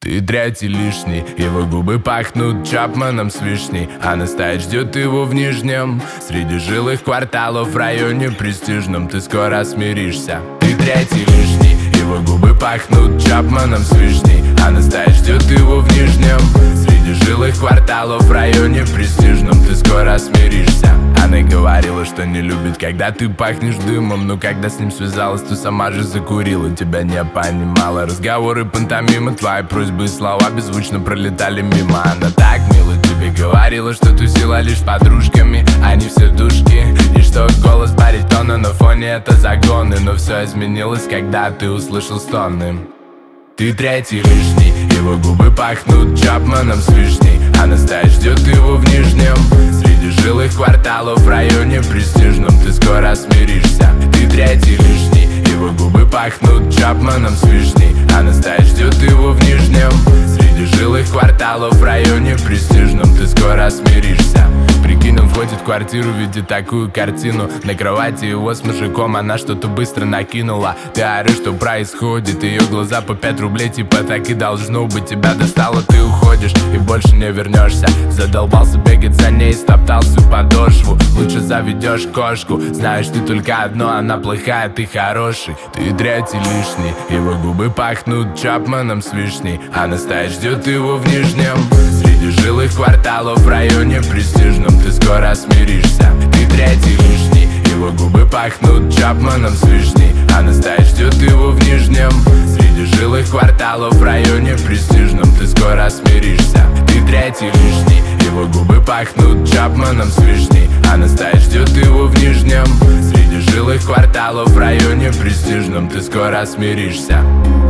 Ты третий лишний, его губы пахнут Чапманом с вишней, а настоять ждет его в Нижнем. Среди жилых кварталов в районе престижном ты скоро смиришься. Ты третий лишний, его губы пахнут Чапманом с вишней, а настоять ждет его в Нижнем. Среди жилых кварталов в районе престижном ты скоро смиришься. Она говорила, что не любит, когда ты пахнешь дымом, но когда с ним связалась, то сама же закурила. Тебя не понимала, разговоры пантомимы, твои просьбы и слова беззвучно пролетали мимо. Она так мило тебе говорила, что тусила лишь с подружками, они все душки, и что голос баритона на фоне это загоны. Но все изменилось, когда ты услышал стоны. Ты третий лишний, его губы пахнут Чапманом с вишней, а настоять ждет его в Нижнем. Среди жилых кварталов в районе престижном ты скоро смиришься. Ты третий лишний, его губы пахнут Чапманом с вишней, а настоять ждет его в Нижнем. Среди жилых кварталов в районе престижном ты скоро смиришься. Прикинь, он входит в квартиру, видит такую картину. На кровати его с мужиком она что-то быстро накинула. Ты орешь, что происходит, ее глаза по 5 рублей, типа так и должно быть. Тебя достало, ты уходишь и больше не вернешься. Задолбался бегать за ней, стоптал всю подошву. Лучше заведешь кошку, знаешь ты только одно, она плохая, ты хороший. Ты третий лишний, его губы пахнут Чапманом с вишней, а настоять ждет его в Нижнем. Среди жилых кварталов в районе престижном ты скоро смиришься. Ты третий лишний, его губы пахнут Чапманом с вишней, а настоять ждет его в Нижнем. Среди жилых кварталов в районе престижном ты скоро смиришься. Ты третий лишний, его губы пахнут Чапманом с вишней, а настоять ждет его в Нижнем. Среди жилых кварталов в районе престижном ты скоро смиришься.